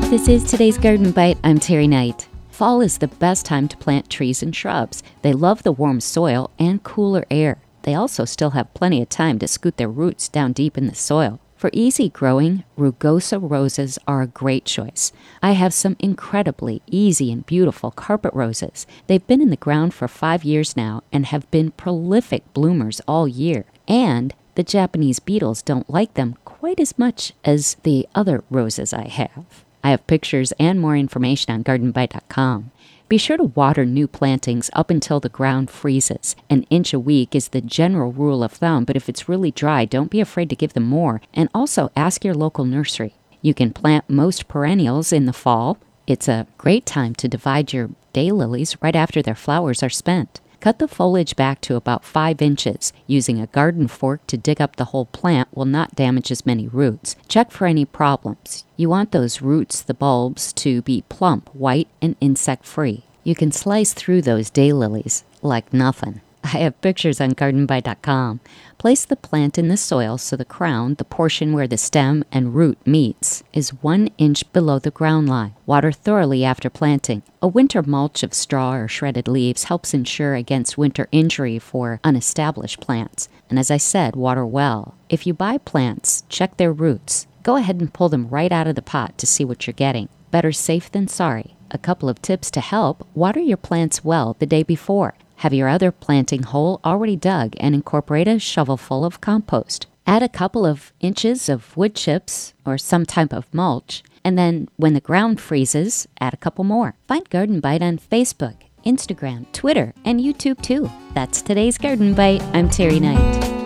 This is today's Garden Bite. I'm Terry Knight. Fall is the best time to plant trees and shrubs. They love the warm soil and cooler air. They also still have plenty of time to scoot their roots down deep in the soil. For easy growing, rugosa roses are a great choice. I have some incredibly easy and beautiful carpet roses. They've been in the ground for 5 years now and have been prolific bloomers all year. And the Japanese beetles don't like them quite as much as the other roses I have. I have pictures and more information on gardenbite.com. Be sure to water new plantings up until the ground freezes. An inch a week is the general rule of thumb, but if it's really dry, don't be afraid to give them more. And also ask your local nursery. You can plant most perennials in the fall. It's a great time to divide your daylilies right after their flowers are spent. Cut the foliage back to about 5 inches. Using a garden fork to dig up the whole plant will not damage as many roots. Check for any problems. You want those roots, the bulbs, to be plump, white, and insect-free. You can slice through those daylilies like nothing. I have pictures on gardenbite.com. Place the plant in the soil so the crown, the portion where the stem and root meets, is 1 inch below the ground line. Water thoroughly after planting. A winter mulch of straw or shredded leaves helps ensure against winter injury for unestablished plants. And as I said, water well. If you buy plants, check their roots. Go ahead and pull them right out of the pot to see what you're getting. Better safe than sorry. A couple of tips to help: water your plants well the day before. Have your other planting hole already dug and incorporate a shovelful of compost. Add a couple of inches of wood chips or some type of mulch, and then when the ground freezes, add a couple more. Find Garden Bite on Facebook, Instagram, Twitter, and YouTube too. That's today's Garden Bite. I'm Terry Knight.